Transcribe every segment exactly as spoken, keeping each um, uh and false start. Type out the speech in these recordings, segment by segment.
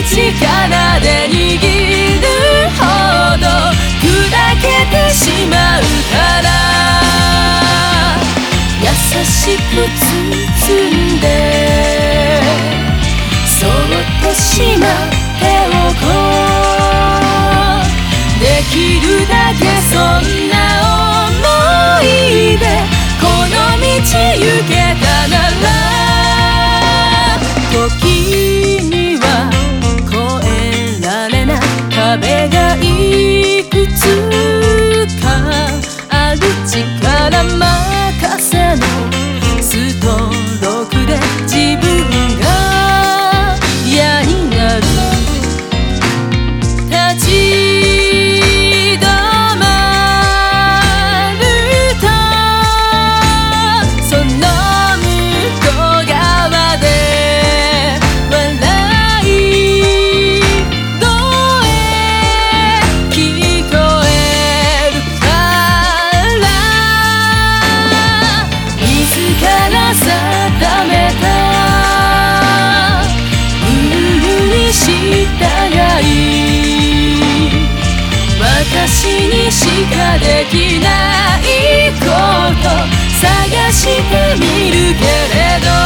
力で握るほど砕けてしまうから優しく包んでそっとしまっておこうできるだけそんな想いでこの道行けたなら時には越えられない壁がいくつかある力任せのストロークで自分が嫌になる立ち止まるとその向こう側で笑い声聞こえるから自ら定めたルールに従い私にしかできないこと探してみるけれど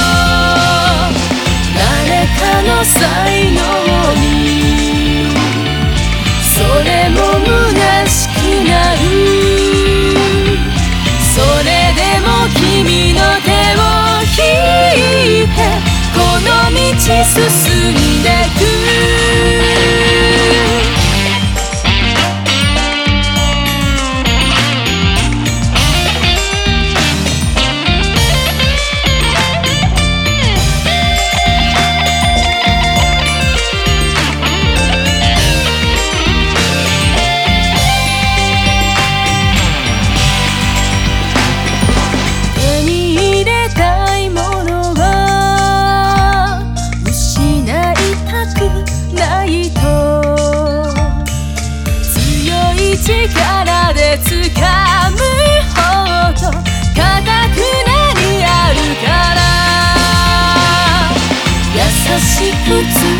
誰かの才能にそれも虚しくなるそれでも君の手を引いてこの道進んでく力で掴むほど固くなにあるから優しく